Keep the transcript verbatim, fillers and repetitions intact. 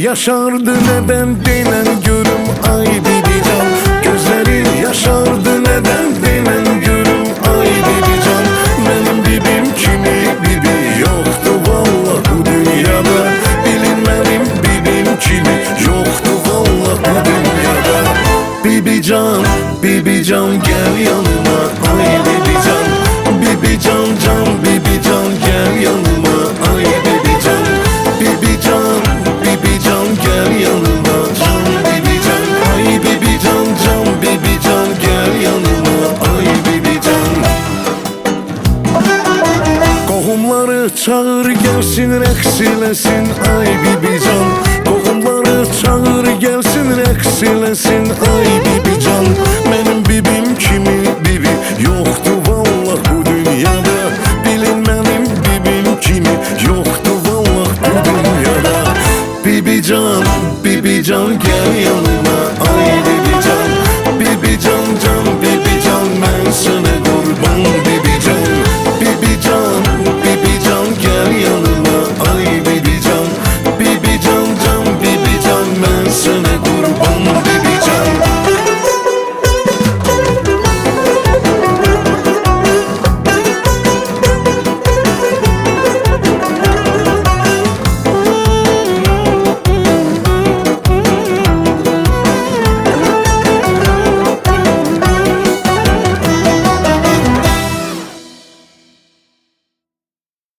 yaşardı neden denen görüm ay Bibican. Gözleri yaşardı neden denen görüm ay Bibican. Benim bibim kimi bibi yoktu valla bu dünyada. Bilinmedim bibim kimi yoktu valla bu dünyada. Bibican, Bibican gel yanıma ay Bibican. Bibican can, Bibican gel yanıma ay Bibican. Bibican, Bibican gel yanıma can Bibican. Ay Bibican can, Bibican gel yanıma ay Bibican. Qohumları çağır gelsin rəqs eləsin ay Bibican. Qohumları çağır gelsin rəqs eləsin ay Bibican. Mənim bibim kimi bibi yoktu